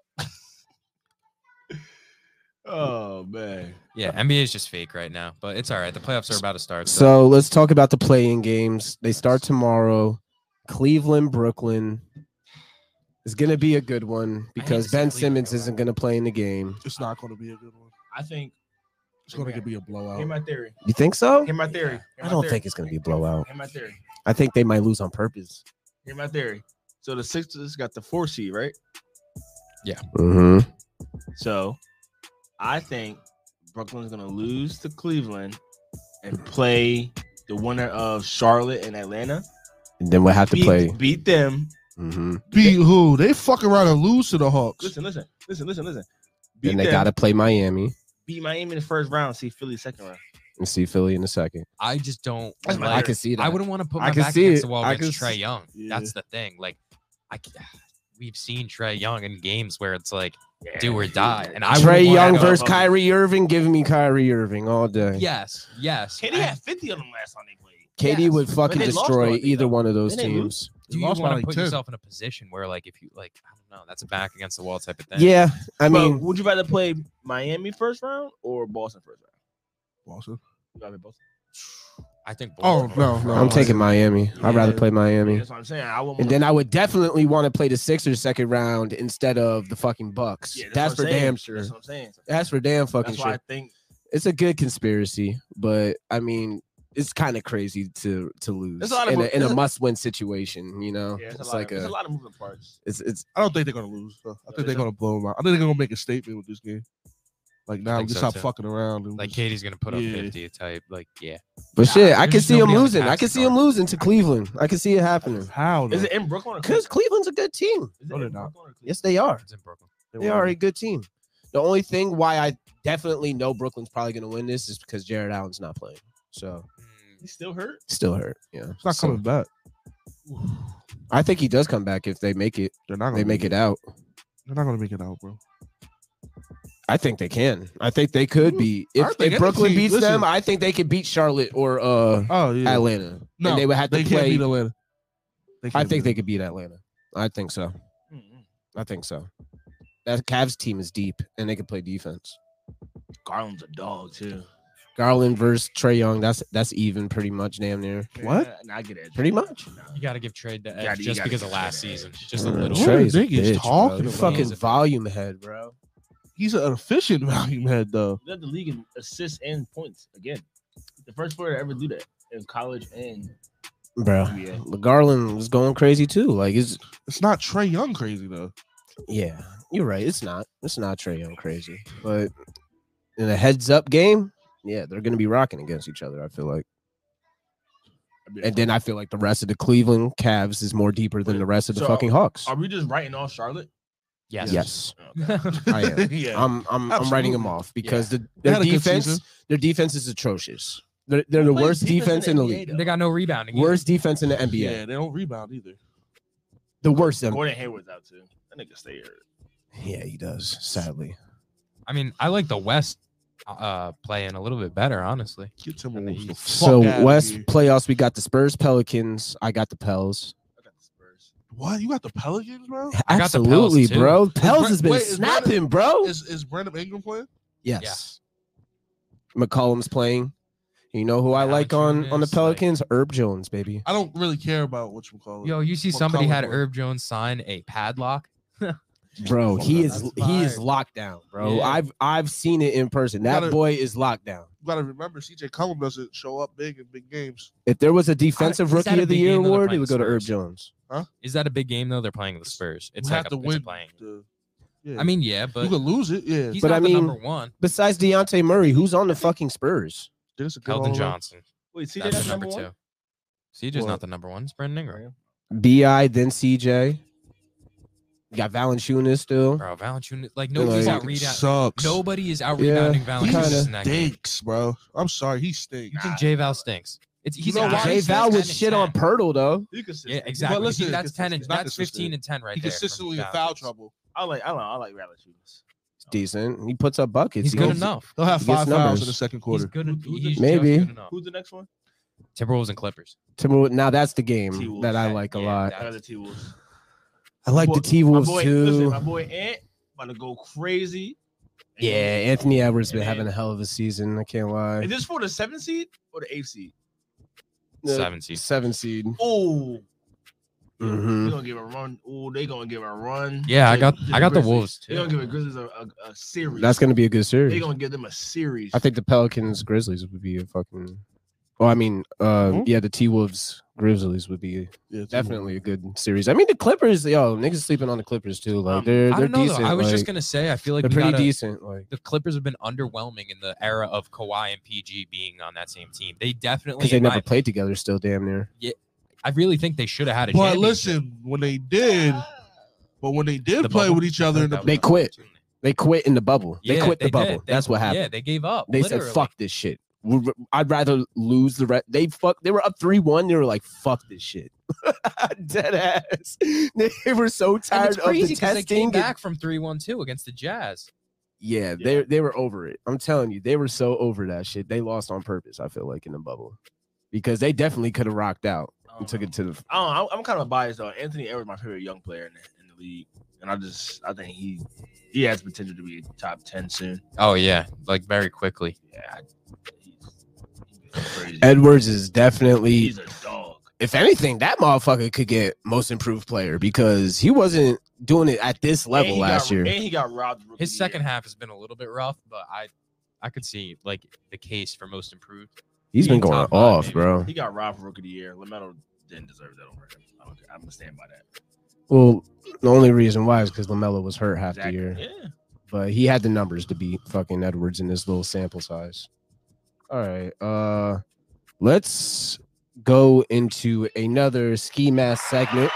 Oh man. Yeah, NBA is just fake right now, but it's all right. The playoffs are about to start. So let's talk about the play-in games. They start tomorrow. Cleveland, Brooklyn is going to be a good one because to see Ben Cleveland Simmons go isn't going to play in the game. It's not going to be a good one. I think. It's going to be a blowout. Hear my theory. You think so? Hear my theory. Hear I my don't theory. think it's going to be a blowout. Hear my theory. I think they might lose on purpose. Hear my theory. So the Sixers got the 4 seed, right? Mm-hmm. So I think Brooklyn's gonna lose to Cleveland and play the winner of Charlotte and Atlanta. And then we'll have to play. Beat them. Mm-hmm. Beat who? They fuck around and lose to the Hawks. Listen. Beat Then they them, got to play Miami beat Miami in the first round. See Philly second round. and see Philly in the second. I just don't. That's my I like, can see that. I wouldn't want to put I my can back see against it. the wall I against can Trey see- Young. Yeah. That's the thing. Like, we've seen Trey Young in games where it's like do or die, and I Trey wouldn't wanna Young go versus above- Kyrie Irving. Give me Kyrie Irving all day. Yes. KD had 50 on them last time they played. KD Yes. would fucking But they lost destroy one, either though. one of those Didn't they teams. Do you lost by want to like put 10. yourself in a position where, like, if you like, I don't know, that's a back against the wall type of thing? Yeah, I But mean, would you rather play Miami first round or Boston first round? Boston. You rather Boston? I think. Oh, both. no. I'm taking Miami. I'd rather Yeah. play Miami. That's what I'm saying. I wouldn't And then I would definitely want to play the Sixers second round instead of the fucking Bucks. Yeah, that's what for I'm saying. damn sure. That's what I'm saying. That's for damn fucking That's why sure. I think It's a good conspiracy, but I mean, it's kind of crazy to lose There's a lot of in a mo- must-win situation. You know, yeah, it's like there's a lot of moving parts. it's I don't think they're going to lose. Though. I think they're going to blow them out. I think they're going to make a statement with this game. Like, now think just so, stop too. fucking around. And Like just- Katie's gonna put up Yeah. 50 type. Like, yeah. But shit, I there's can just see him nobody on the losing. I taxi can see him card. losing to Cleveland. I can see it happening How? Is though? it in Brooklyn or because Cleveland's a good team. Is it No, in they're not. Brooklyn or Cleveland? Yes, they are. It's in Brooklyn. They are a good team. The only thing why I definitely know Brooklyn's probably going to win this is because Jared Allen's not playing. So He's still hurt. still hurt. Yeah, It's not So, coming back. I think he does come back if they make it. They're not. They Gonna make it out. They're not going to make it out, bro. I think they can. I think they could be. I think If any Brooklyn team- beats them, listen. I think they could beat Charlotte or Oh yeah. Atlanta. No, and they would have to they can't play. beat Atlanta. They I can't think beat they could beat Atlanta. I think so. Mm-mm. I think so. That Cavs team is deep and they can play defense. Garland's a dog too. Garland versus Trey Young. That's even pretty much damn near. What? Yeah, nah, I get it. Pretty much. You got to give Trey the edge You just gotta because give of last Trey the season. edge. Just a Uh, little. Trey- Trey's a Niggas bitch, bro. talking You about fucking it. volume head, bro. He's an efficient volume head, though. Led the league in assists and points again. The first player to ever do that in college and Bro, NBA. Garland was going crazy too. Like It's not Trey Young crazy though. Yeah, you're right. It's not Trae Young crazy, but in a heads-up game, yeah, they're gonna be rocking against each other. I feel like, and then I feel like the rest of the Cleveland Cavs is more deeper than the rest of the So, fucking Hawks. Are we just writing off Charlotte? Yes, Okay. I am. Yeah. I'm writing them off because They their had a good defense season. their defense is atrocious. They're the plays worst defense in the NBA, league. though? They got no rebounding. Worst defense in the NBA. Yeah, they don't rebound either. The worst. Gordon Hayward's out too. That nigga stay hurt. Yeah, he does. Sadly. I mean, I like the West playing a little bit better, honestly. Get Timberwolves the fuck So outta West here. playoffs, we got the Spurs, Pelicans. I got the Pels. I got the Spurs. What? You got the Pelicans, bro? I got the Pels, Absolutely, too. bro. Pels has been Wait, is Brandon- snapping, bro. Is Brandon Ingram playing? Yes. McCollum's playing. You know who I like on the Valanciunas, Pelicans? Herb Jones, baby. I don't really care about what you call it. Yo, you see What somebody color had boy? Herb Jones sign a padlock? Bro, he is That's fire. locked down, bro. Yeah. I've seen it in person. That Gotta- boy is locked down. You gotta remember, CJ Cullum doesn't show up big in big games. If there was a defensive Is that rookie a of the big year game, though? They're award, it playing would the go to Herb Spurs. Jones. Is that a big game though? They're playing the Spurs. It's You like have to it's win. a playing. Yeah. I mean, yeah, but you could lose it. Yeah, he's But not I the mean- number one. Besides Deontay Murray, who's on the fucking Spurs? It's a good Keldon all-around. Johnson. Wait, see That's that's the number one? two. CJ's What? not the number one. It's Brandon Ingram. Bi, then CJ. You got Valanciunas still. Bro, Valanciunas, like nobody's like, out rebounding. Sucks. Nobody is out Yeah, rebounding He Valanciunas kinda in that game. stinks, bro. I'm sorry, he stinks. You think J Val stinks? He's know a why? guy Jay who's Val 10 was and shit 10. on Pirtle though. You can Yeah, exactly. But listen, that's 10 and he's not that's 15 consistent. and 10 right He there. consistently from in foul Valanciunas. trouble. I like Valanciunas. Decent. He puts up buckets. He's He good goes- enough. He'll have He gets 5 fouls numbers. in the second He's quarter. good. Who's He's Maybe. just good enough. Who's the next one? Timberwolves and Clippers. Timberwolves. Now that's the game T-Wolves. that I like a Yeah, lot. I got the T-Wolves. I like the T My Wolves boy, too. listen, my boy Ant about to go crazy. Yeah, Anthony Edwards been And- having a hell of a season. I can't lie. Is this for the 7th seed or the 8th seed? 7 seed. 7 seed. Oh, Mhm. they gonna give a run. Oh, they gonna give a run. Yeah, I to got the the Grizzlies. Wolves They gonna too. give the Grizzlies a series. That's gonna be a good They series. gonna give them a series. I think the Pelicans Grizzlies would be a fucking. Oh, I mean, yeah, the T Wolves Grizzlies would be Yeah, definitely a good series. I mean, the Clippers, yo, niggas sleeping on the Clippers too. Like they're I don't know. decent. Though. I was just like, gonna say, I feel like they're we pretty gotta, decent. Like the Clippers have been underwhelming in the era of Kawhi and PG being on that same team. They definitely, because they in my never played together, still damn near. I really think they should have had a But championship. listen, when they did The play bubble? with each other in the That was They an quit. opportunity. They quit in the bubble. They Yeah, quit the did. bubble. That's what happened. Yeah, they gave up. They literally. said, "Fuck this shit. I'd rather lose the rest." They were up 3-1. They were like, "Fuck this shit." Dead ass. They were so And tired it's of the crazy because they came testing. back from 3-1-2 against the Jazz. Yeah, Yeah. they were over it. I'm telling you, they were so over that shit. They lost on purpose. I feel like in the bubble because they definitely could have rocked out and took it to the. I don't know. I'm kind of biased though. Anthony Edwards, my favorite young player in the league, and I think he has potential to be top 10 soon. Oh yeah, like very quickly. Yeah, he's crazy. Edwards is definitely. He's a dog. If anything, that motherfucker could get most improved player because he wasn't doing it at this level And he last got- year. and he got robbed. Rookie His of the second year. half has been a little bit rough, but I could see like the case for most improved. He's been being going top five, off, maybe. bro. He got robbed for rookie of the year. LaMelo didn't deserve that over him. I'm gonna stand by that. Well, the only reason why is because LaMelo was hurt half Exactly. the year, Yeah. but he had the numbers to beat fucking Edwards in this little sample size. All right, let's go into another ski mask segment.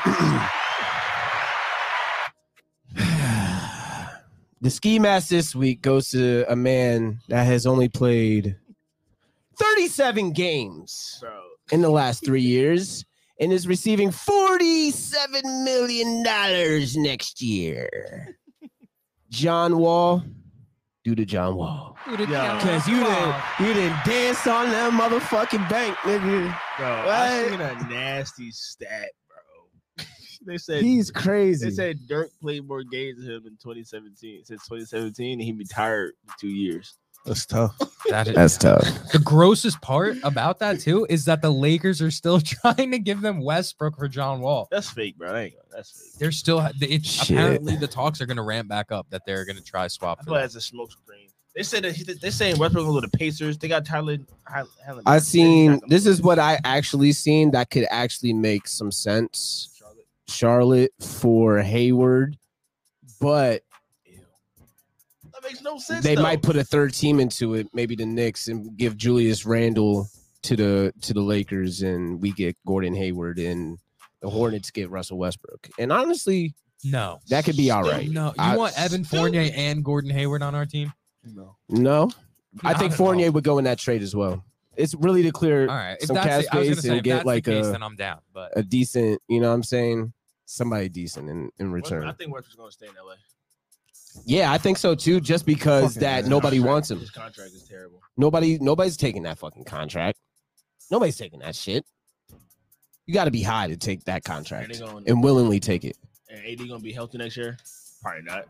The ski mask this week goes to a man that has only played 37 games Bro. in the last 3 years and is receiving $47 million next year. John Wall, do the John Wall. Yeah. Because you didn't dance on that motherfucking bank, nigga. Bro, I What? seen a nasty stat, bro. They said He's crazy. They said Dirk played more games than him in 2017. Since 2017, and he retired for 2 years. That's tough. That is, That's tough. The grossest part about that too is that the Lakers are still trying to give them Westbrook for John Wall. That's fake, bro. That's fake. They're still. It's Shit. apparently the talks are going to ramp back up that they're going to try swap. I For feel like that. that's a smoke screen. They said that they're saying Westbrook will go to the Pacers. They got Tyler. I seen this is what I actually seen that could actually make some sense. Charlotte. Charlotte for Hayward but That makes no sense. they though. might put a 3rd team into it. That makes no sense. They though. might put a 3rd team into it, maybe the Knicks, and give Julius Randle to the Lakers, and we get Gordon Hayward, and the Hornets get Russell Westbrook. And honestly, No. that could be all right. No. You I- want Evan Fournier and Gordon Hayward on our team? No. No, I Not think at Fournier all. would go in that trade as well. It's really to clear All right. If some that's cap I was gonna space say, and if get that's like the case, a then I'm down. But decent, you know what I'm saying? Somebody decent in I return. think Westbrook's going to stay in LA. Yeah, I think so too, just because Fucking that man. nobody Contract- wants him. His contract is terrible. Nobody's taking that fucking contract. Nobody's taking that shit. You got to be high to take that And, contract they going, and willingly take it. and AD going to be healthy next year? Probably not.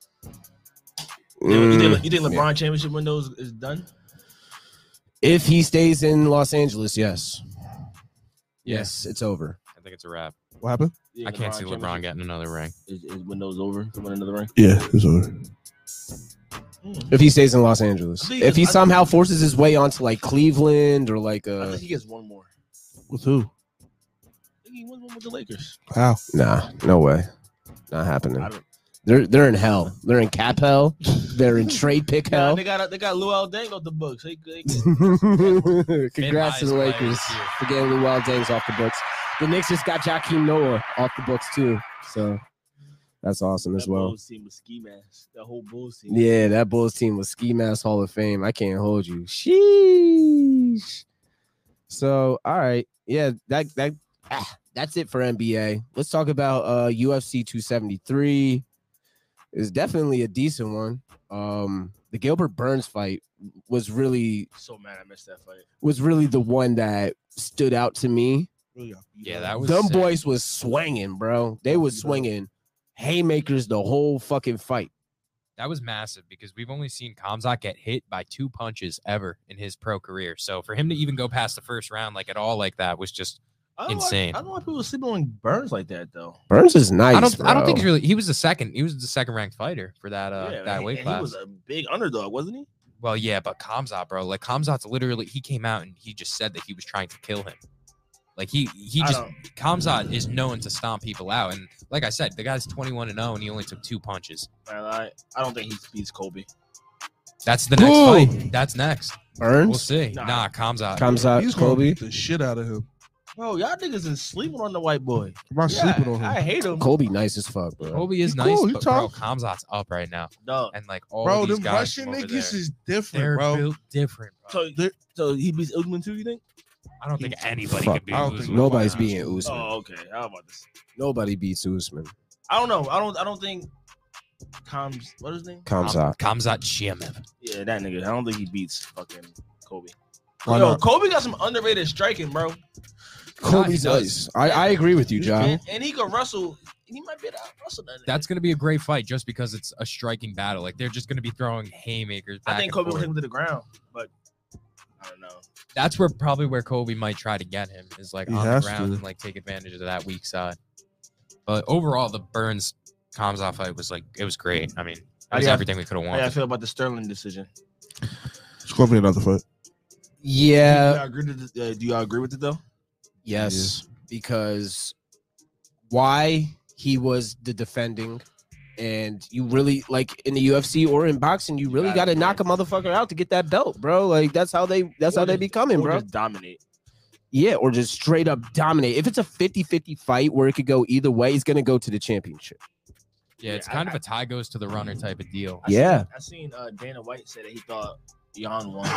Mm, You think LeBron championship window is done? if he stays in Los Angeles, yes. Yes, it's over. I think it's a wrap. What happened? You I think can't see LeBron championship getting another ring. Is windows over to win another ring? Yeah, it's over. If he stays in Los Angeles. See, If he I- somehow forces his way onto like Cleveland or like I think he gets one more. With who? I think he wins one with the Lakers. How? nah, no way. Not happening. I don't- They're in hell. They're in cap hell. They're in trade pick Nah, hell. they got Luol Deng off the books. They Congrats to the Mid-rise Lakers players for getting Luol Deng off the books. The Knicks just got Joakim Noah off the books too, so that's awesome as that well. Bulls team was ski mask. That whole Bulls team. Yeah, that Bulls team was Ski Mask Hall of Fame. I can't hold you. Sheesh. So, all right, yeah, that's it for NBA. Let's talk about UFC 273. It's definitely a decent one. The Gilbert Burns fight was really So mad I missed that fight. the one that stood out to me. Really? Yeah, that was Them sick. boys was swinging, bro. They was swinging haymakers the whole fucking fight. That was massive because we've only seen Khamzat get hit by 2 punches ever in his pro career. So for him to even go past the first round like at all like that was just insane. I don't know why people sleeping on Burns like that though. Burns is nice. I don't think bro. he's really he was the second ranked fighter for that that weight He class. was a big underdog, wasn't he? Well, yeah, but Khamzat, bro, like Khamzat's literally he came out and he just said that he was trying to kill him. Like he I just don't- Khamzat is known to stomp people out, and like I said, the guy's 21-0 and he only took 2 punches. I don't think he beats Kobe. That's the next Whoa. fight. That's next. Burns We'll see. Nah. Nah, Khamzat. comes out. He's gonna Kobe. beat the shit out of him. Bro, y'all niggas is sleeping on the white boy. I'm not sleeping on him. I hate him. Kobe nice as fuck, bro. Kobe is He nice, cool, he but bro, tough. Khamzat's up right now, Dog. and like all Bro, these them guys Russian from over niggas there, is different, they're bro. built different. Bro. So he beats Usman too, you think? I don't think anybody Fuck, could be. I don't Usman. think Nobody's Nobody beating Usman. Oh, okay. How about this? Nobody beats Usman. I don't know. I don't think what is his name? Comes out. Khamzat Chimaev. Yeah, that nigga. I don't think he beats fucking Kobe. Why Yo, not? Kobe got some underrated striking, bro. Kobe's he nice. I agree with you, John. And he could wrestle. He might be able to wrestle that nigga. That's gonna be a great fight just because it's a striking battle. Like they're just gonna be throwing haymakers. I Back think and Kobe will forth. take him to the ground, but I don't know. That's where Kobe might try to get him is like He on the has ground to. and like take advantage of that weak side. But overall, the Burns Khamzat fight was like it was great. I mean, it was Yeah. everything we could have How y'all wanted. feel about the Sterling decision? It's gonna be another fight. Yeah. Do y'all agree with it though? Yes. Because why he was the defending, and you really like in the UFC or in boxing, you really got gotta to knock a motherfucker out to get that belt, bro. Like that's how they be coming, Or bro. just dominate. Yeah, or just straight up dominate. If it's a 50-50 fight where it could go either way, he's gonna go to the championship. Yeah, it's Yeah, kind of a tie goes to the runner type of deal. Yeah. I seen Dana White say that he thought Jan won.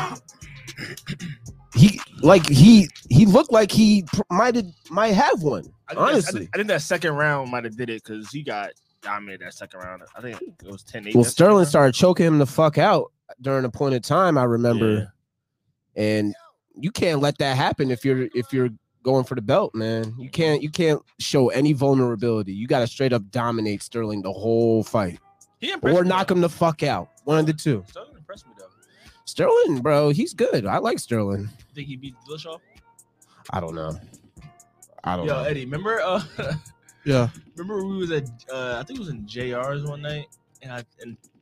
He looked like he might have one. Honestly. I think that second round might have did it because he got dominated that second round. I think it was 10-8. Well, that second Sterling round. started choking him the fuck out during a point of time, I remember. And you can't let that happen if you're going for the belt, man. You can't show any vulnerability. You got to straight up dominate Sterling the whole fight, He impressed or me, knock though. him the fuck out. One of the two. Sterling impressed me though. Sterling, bro, he's good. I like Sterling. Think he beat Dillashaw? I don't know. I don't Yo, know. Eddie, remember Yeah. remember we was at I think it was in JR's one night and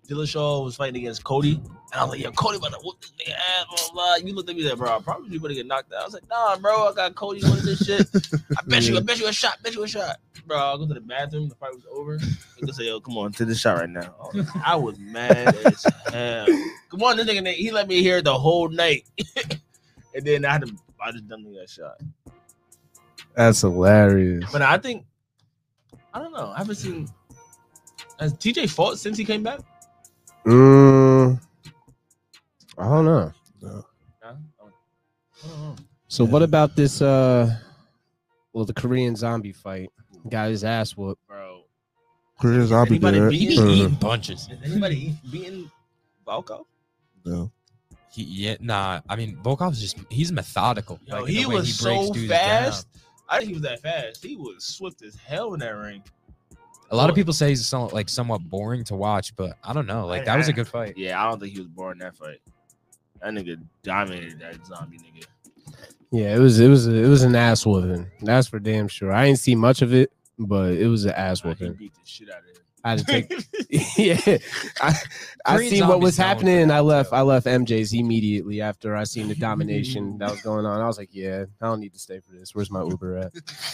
Dillashaw was fighting against Cody, and I was like, "Yo, Cody about to whoop this nigga ass." Blah, blah. You looked at me like, "Bro, probably you better get knocked out." I was like, "Nah, bro, I got Cody winning this shit. I bet you a shot, bro." I go to the bathroom. The fight was over. I just say, "Yo, come on, take this shot right now." I was mad as hell. Come on, this nigga, he let me hear it the whole night, and then I just done that shot. That's hilarious. But I think I don't know. I haven't seen. Has TJ fought since he came back? I don't know. No. I don't know. So what about this? The Korean zombie fight. Got his ass whooped. Bro. Korean Zombie Anybody did beat it. him? Eating bunches. Has anybody beaten Volkov? No. I mean, Volkov's he's methodical. Yo, like, in he the way was breaks so dudes fast. down. I didn't think he was that fast. He was swift as hell in that ring. A lot of people say he's somewhat boring to watch, but I don't know. Like, that was a good fight. Yeah, I don't think he was boring in that fight. That nigga dominated that zombie nigga. Yeah, it was an ass whooping. That's for damn sure. I didn't see much of it, but it was an ass He whooping. beat the shit out of him. I had to take. Yeah, I Korean seen what zombies was known happening, for and I that, left. too. I left MJ's immediately after I seen the domination that was going on. I was like, yeah, I don't need to stay for this. Where's my Uber at?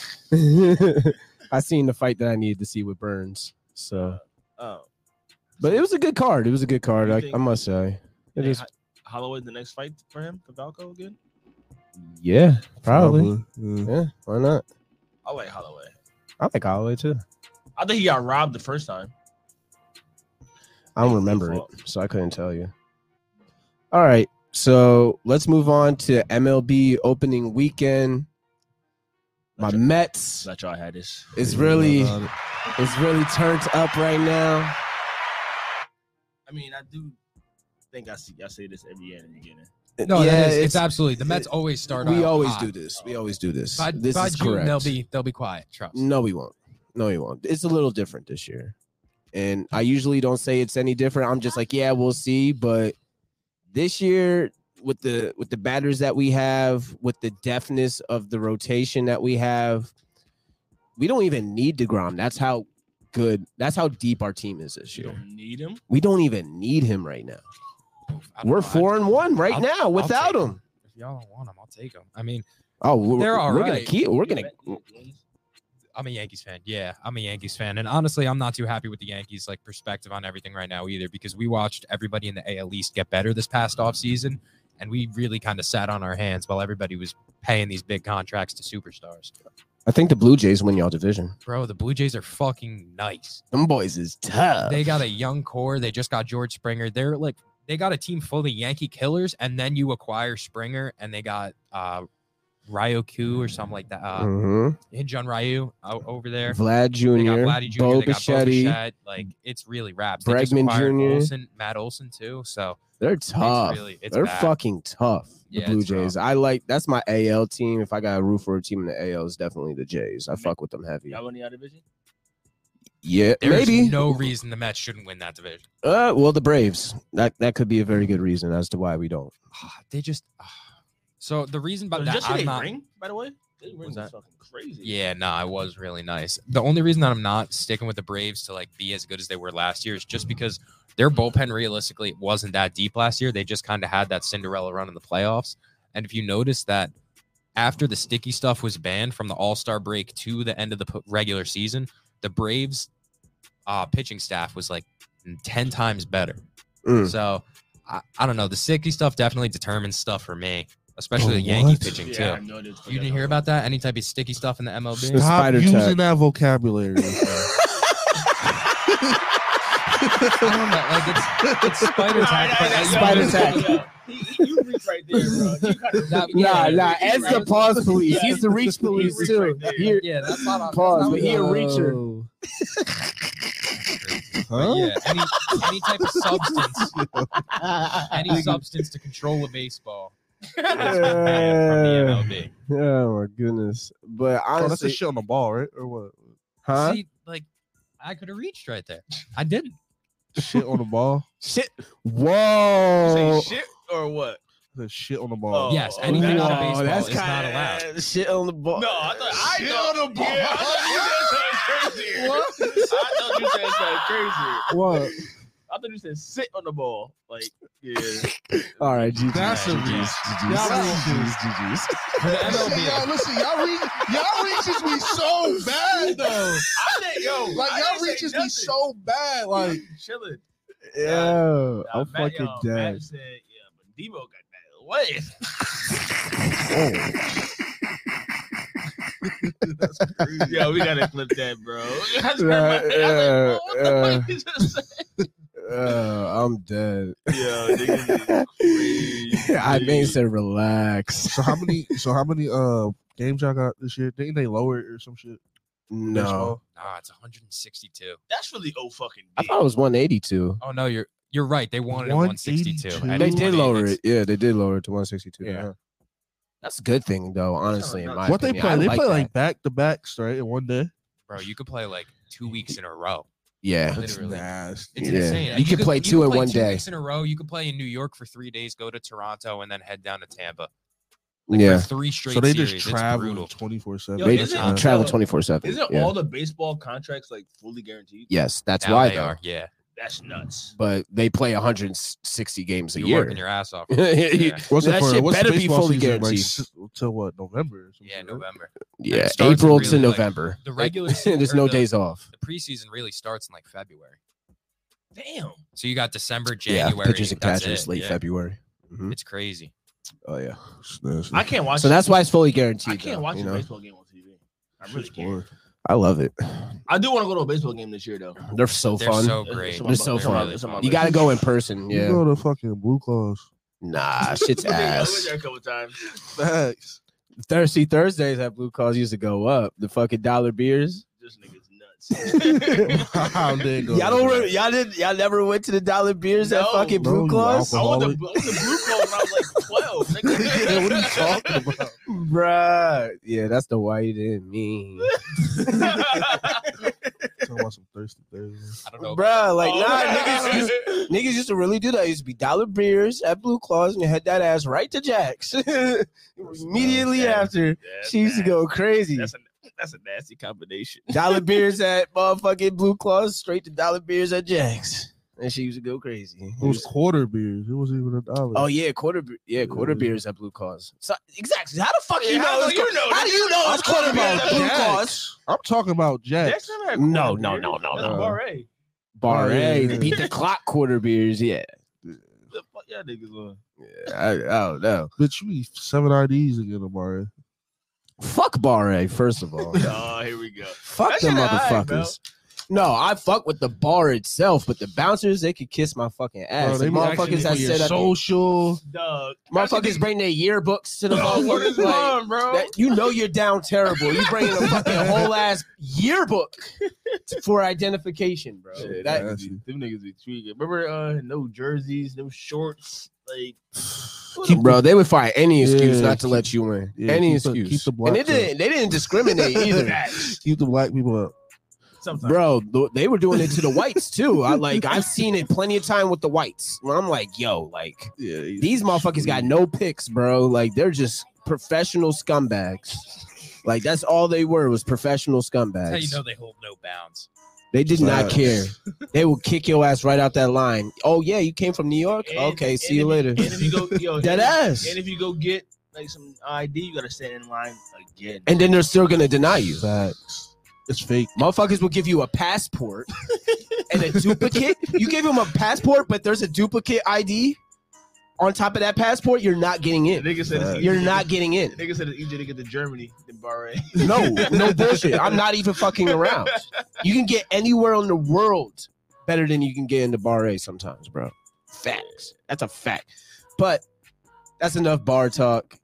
I seen the fight that I needed to see with Burns. So, Oh, but it was a good card. It was a good card. You I think- must say. It Hey, is. Holloway's the next fight for him for Valco again? Yeah, probably. Yeah. Yeah, why not? I like Holloway. I like Holloway too. I think he got robbed the first time. I don't remember it, so I couldn't tell you. All right, so let's move on to MLB opening weekend. My Mets That's y'all had this. is really turned up right now. I mean, I do think I say this every year in the beginning. No, yeah, it's absolutely. The Mets always start. We out always hot. do this. We always do this. By, This by is June, correct. they'll be quiet. Trust. No, we won't. No, we won't. It's a little different this year. And I usually don't say it's any different. I'm just like, yeah, we'll see. But this year, with the batters that we have, with the deftness of the rotation that we have, we don't even need DeGrom. That's how deep our team is this You year. don't need him. We don't even need him right now. I don't We're know. 4-1 right I'll- now I'll without take him. If y'all don't want him, I'll take him. I mean, Oh, They're all we're gonna right. keep. We're gonna. I'm a Yankees fan. Yeah, I'm a Yankees fan. And honestly, I'm not too happy with the Yankees like perspective on everything right now either, because we watched everybody in the AL East get better this past offseason, and we really kind of sat on our hands while everybody was paying these big contracts to superstars. I think the Blue Jays win y'all division. Bro, the Blue Jays are fucking nice. Them boys is tough. They got a young core. They just got George Springer. They got a team full of Yankee killers, and then you acquire Springer, and they got Ryoku or something like that. Hyun-Jin Ryu over there. Vlad Jr., They got Vladdy Jr. Bo They got Bo Bichette. Bichette. Like, it's really wraps. They just Bregman acquired Jr.. Olsen, Matt Olson too. So They're tough. it's They're bad. fucking tough. The Yeah, Blue it's Jays. rough. That's my AL team. If I got a root for a team in the AL, it's definitely the Jays. I fuck with them heavy. Y'all win y'all division? Yeah, There's maybe. no reason the Mets shouldn't win that division. Well, the Braves. That could be a very good reason as to why we don't. They just. So the reason about Was that, just I'm they not. ring, by the way? They ring was that? fucking crazy. Yeah, no, it was really nice. The only reason that I'm not sticking with the Braves to like be as good as they were last year is just because their bullpen realistically wasn't that deep last year. They just kind of had that Cinderella run in the playoffs. And if you notice that after the sticky stuff was banned from the All-Star break to the end of the regular season, the Braves pitching staff was like 10 times better. Mm. So I don't know. The sticky stuff definitely determines stuff for me, especially the Yankee What? pitching Yeah, I too. know this. You didn't hear about that? Any type of sticky stuff in the MLB? The Stop spider using tag. that vocabulary. I don't know. Like it's spider tag. but Spider tag. You reach right there, bro. You kinda That- reach. yeah, Nah. yeah, Ed's the pause police. He's the reach police reach too. right there. Here, Yeah, that's not pause, that's but not he a what- reacher. But yeah, any type of substance, any substance to control a baseball. That's been banned from the MLB. Oh my goodness! But Oh, that's a honestly, shit on the ball, right? Or what? huh? See, like I could have reached right there. I didn't. Shit on the ball. Shit! Say Whoa! shit or what? The shit on the ball. Oh, Yes, oh, anything on a that's- baseball that's is not kinda- allowed. Shit on the ball. No, I thought Shit thought- on the ball. Yeah, I thought you said something crazy. What? I thought you said something crazy. What? I thought you said sit on the ball. Like, yeah. All right, GG. That's a reach. GG's. For the MLB, Y'all listen, y'all reaches me so bad though. I said, yo, Like y'all reaches me so bad. Like chilling. Yo, I'm Matt, fucking Matt dead. said, yeah, but Debo got that way. that's crazy. Yo, we gotta clip that, bro. I'm dead. Yo, niggas is crazy. I mean, said relax. So how many games y'all got this year? Didn't they lower it or some shit? No, nah, it's 162. That's really fucking I deep. thought it was 182. Oh no, you're right. They wanted it 162. 182. And They it's did lower 180. it. Yeah, they did lower it to 162. Yeah. Yeah. That's a good thing, though. Honestly, in my What they opinion. play? I They play that. like back to backs, right? In one day. Bro, you could play like 2 weeks in a row. Yeah, That's Literally. nasty. It's Yeah. insane. You could play two in one 2 day. weeks in a row. You could play in New York for 3 days, go to Toronto, and then head down to Tampa. Like, yeah. for 3 straight So they series. just It's travel brutal. 24/7. Yo, They isn't travel 24/7. Isn't Yeah. all the baseball contracts like fully guaranteed? Yes, that's Now why they though. are. Yeah, That's nuts. But they play 160 games a you're year. working your ass off. yeah, Yeah. What's That it for? shit What's better the be baseball fully season, guaranteed. Like, till what? November? Or something, Yeah, right? November. yeah. it starts April really, to like, November. The regular season, There's or no the- days off. The preseason really starts in like February. Damn. So you got December, Yeah, January. pitchers and that's catchers it. late Yeah. February. Mhm. It's crazy. Oh yeah. I can't watch. So that's why it's fully guaranteed. I can't though, watch you a know? baseball game on TV. I really can't. I love it. I do want to go to a baseball game this year though. They're so They're fun. so It's- great. it's on They're so it's on my- fun. it's on my You got to list. go in person. You Yeah. go to fucking Blue Claws. Nah, shit's I went ass. there a couple times. Facts. Thursdays at Blue Calls used to go up. The fucking dollar beers. This nigga's nuts. How they go? Y'all never went to the dollar beers at No. fucking No, Blue you Claws? I went to Alcoholic. Blue Claws when I was like 12. Nigga. Yeah, what are you talking about? Bruh. Yeah, that's the white in me. Talking about some thirsty things. I don't know. Bruh, like, Oh, nah, yeah. niggas used to really do that. It used to be dollar beers at Blue Claws and you had that ass right to Jack's. Immediately Yeah. after, That's she used to nasty. go crazy. That's a nasty combination. Dollar beers at motherfucking Blue Claws, straight to dollar beers at Jack's. And she used to go crazy. It was quarter beers. It wasn't even $1. Oh yeah, quarter Yeah. beers at Blue Claws. So, exactly. How the fuck Yeah, you how know? do you know? How do you know I'm it's talking quarter beers about at Blue Jack's. Claws? I'm talking about Jack. Jack's never had No, quarter no, beers. no, no, That's no. Bar. Bar Oh, A, yeah. beat the clock quarter beers. Yeah, The fuck y'all niggas on? I don't know. Bitch, you need 7 IDs again tomorrow. Fuck Bar A, first of all. Oh, here we go. Fuck That them shit alright, bro. motherfuckers. No, I fuck with the bar itself, but the bouncers, they could kiss my fucking ass. Bro, The they be asking motherfuckers you that for your said that social. Dog. motherfuckers bring their yearbooks to the Dog, what is motherfuckers. Like, wrong, bro? that, you know you're down terrible. You bringing a fucking whole ass yearbook for identification, bro. Yeah, That, them niggas be tweaking. Remember, no jerseys, no shorts, like. bro, they would find any excuse Yeah, not to let you in. yeah, Any keep the- excuse. keep the And blacks they didn't discriminate either. Keep the black people up. Sometimes. Bro, they were doing it to the whites too. I've seen it plenty of time with the whites. Where I'm like, yo, like Yeah, these motherfuckers got no picks, bro. Like they're just professional scumbags. Like that's all they were was professional scumbags. That's how you know they hold no bounds. They did not Facts. care. They will kick your ass right out that line. Oh yeah, you came from New York? And- Okay, and see you if later. And if you go, yo, Dead ass. And if you go get like some ID, you gotta stand in line again. And then they're still gonna deny you. Facts. It's fake. Motherfuckers will give you a passport and a duplicate. You gave them a passport, but there's a duplicate ID on top of that passport. You're not getting The in. nigga said it's You're easier- not getting in. The nigga said it's easier to get to Germany than Bahrain. No bullshit. I'm not even fucking around. You can get anywhere in the world better than you can get into Bar A sometimes, bro. Facts. That's a fact. But that's enough bar talk.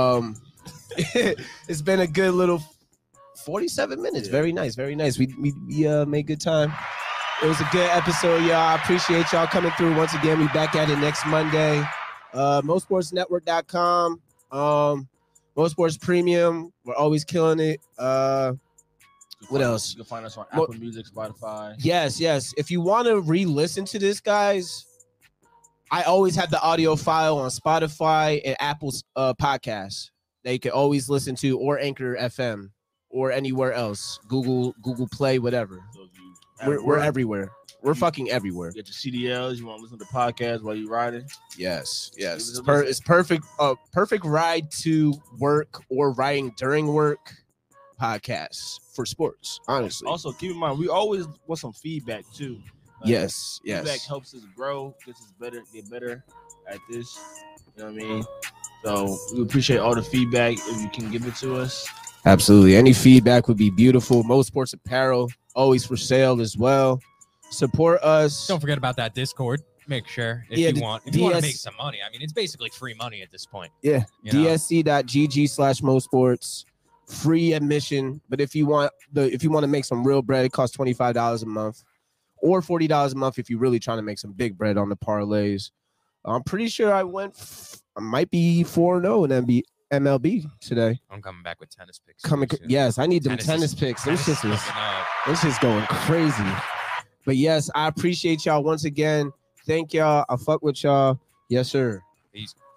It's been a good little 47 minutes. Very nice. Very nice. We made good time. It was a good episode, y'all. I appreciate y'all coming through once again. We back at it next Monday. MoSportsNetwork.com. MoSports Premium. We're always killing it. What else? You can find us on Mo- Apple Music, Spotify. Yes. If you want to re-listen to this, guys, I always have the audio file on Spotify and Apple's podcasts. That you can always listen to, or Anchor FM, or anywhere else. Google Play, whatever. So if you We're everywhere. We're fucking everywhere. You get your CDLs. You want to listen to podcasts while you're riding? Yes. Give It's, us a listen. it's perfect. Perfect ride to work or riding during work podcasts for sports. Honestly. Also, keep in mind, we always want some feedback too. Yes. Feedback helps us grow, gets us better, get better at this. You know what I mean? So we appreciate all the feedback if you can give it to us. Absolutely. Any feedback would be beautiful. Mo Sports Apparel, always for sale as well. Support us. Don't forget about that Discord. Make sure if you want to make some money. I mean, it's basically free money at this point. Yeah. You know? dsc.gg/mosports. Free admission. But if you want to make some real bread, it costs $25 a month or $40 a month if you're really trying to make some big bread on the parlays. I'm pretty sure I might be 4-0 in MLB today. I'm coming back with tennis picks. Yes, I need them Tennis tennis picks. is This looking up. is going crazy. But yes, I appreciate y'all once again. Thank y'all. I fuck with y'all. Yes, sir. Peace.